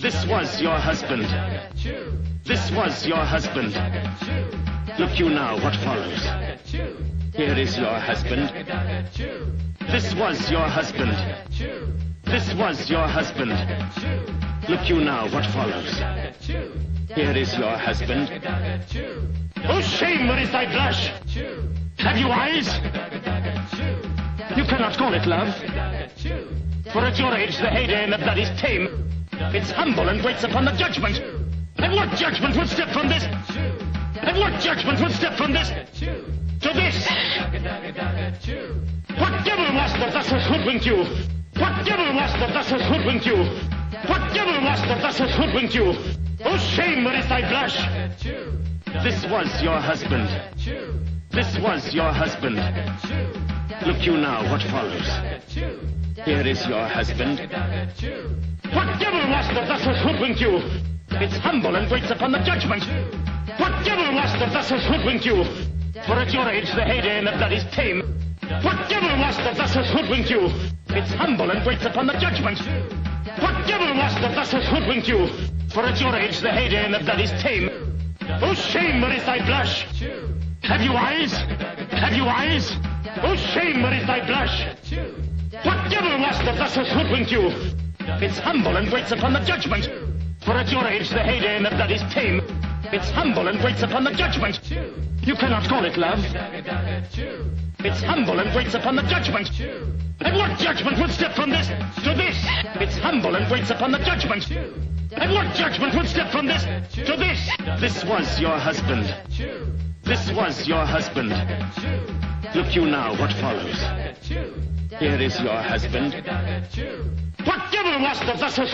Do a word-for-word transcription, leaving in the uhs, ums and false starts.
This was your husband. This was your husband. Look you now what follows. Here is your husband. This was your husband. This was your husband. Look you now what follows. Here is your husband. Oh, shame, where is thy blush? Have you eyes? You cannot call it love. For at your age the heyday in the blood is tame. It's humble and waits upon the judgment. And what judgment would step from this? And what judgment would step from this to this? What devil was that thus has hoodwinked you? What devil was that thus has hoodwinked you? What devil was that thus has hoodwinked you? Oh, shame, where is thy blush? This was your husband. This was your husband. Look you now what follows. Here is your husband. What devil was that thus has hoodwinked you? It's humble and waits upon the judgment. What devil was that thus has hoodwinked you? For at your age the heyday in the blood is tame. What devil was that thus has hoodwinked you? It's humble and waits upon the judgment. What devil was that thus has hoodwinked you? For at your age the heyday in the blood is tame. Oh, shame, where is thy blush? Have you eyes? Have you eyes? Oh, shame, where is thy blush? What devil was that thus has hoodwinked you? It's humble and waits upon the judgment. For at your age the heyday in the blood is tame. It's humble and waits upon the judgment. You cannot call it love. It's humble and waits upon the judgment. And what judgment would step from this to this? It's humble and waits upon the judgment. And what judgment would step from this to this? This was your husband. This was your husband. Look you now what follows. Here is your husband. What devil was that thus has